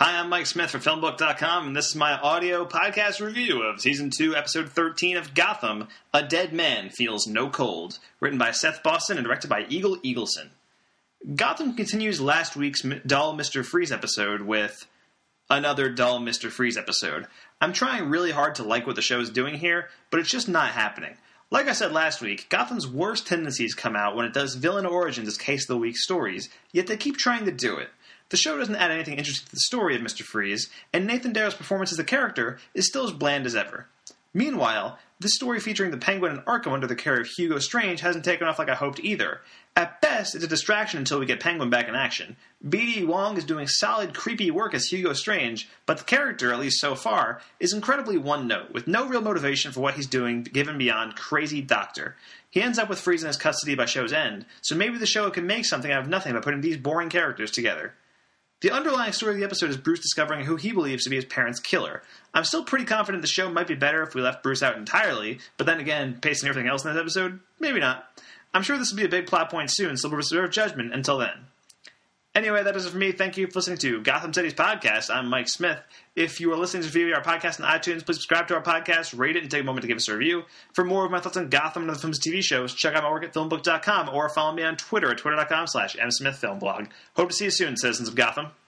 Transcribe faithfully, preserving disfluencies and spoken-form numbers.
Hi, I'm Mike Smith for Filmbook dot com, and this is my audio podcast review of Season two, Episode thirteen of Gotham, A Dead Man Feels No Cold, written by Seth Boston and directed by Eagle Eagleson. Gotham continues last week's dull Mister Freeze episode with another dull Mister Freeze episode. I'm trying really hard to like what the show is doing here, but it's just not happening. Like I said last week, Gotham's worst tendencies come out when it does villain origins as Case of the Week stories, yet they keep trying to do it. The show doesn't add anything interesting to the story of Mister Freeze, and Nathan Darrow's performance as the character is still as bland as ever. Meanwhile, this story featuring the Penguin and Arkham under the care of Hugo Strange hasn't taken off like I hoped either. At best, it's a distraction until we get Penguin back in action. B D Wong is doing solid, creepy work as Hugo Strange, but the character, at least so far, is incredibly one-note, with no real motivation for what he's doing given beyond crazy doctor. He ends up with Freeze in his custody by show's end, so maybe the show can make something out of nothing by putting these boring characters together. The underlying story of the episode is Bruce discovering who he believes to be his parents' killer. I'm still pretty confident the show might be better if we left Bruce out entirely, but then again, based on everything else in this episode, maybe not. I'm sure this will be a big plot point soon, so we'll reserve judgment until then. Anyway, that is it for me. Thank you for listening to Gotham City's podcast. I'm Mike Smith. If you are listening to our podcast on iTunes, please subscribe to our podcast, rate it, and take a moment to give us a review. For more of my thoughts on Gotham and other films and T V shows, check out my work at Filmbook dot com or follow me on Twitter at twitter dot com slash msmithfilmblog. Hope to see you soon, citizens of Gotham.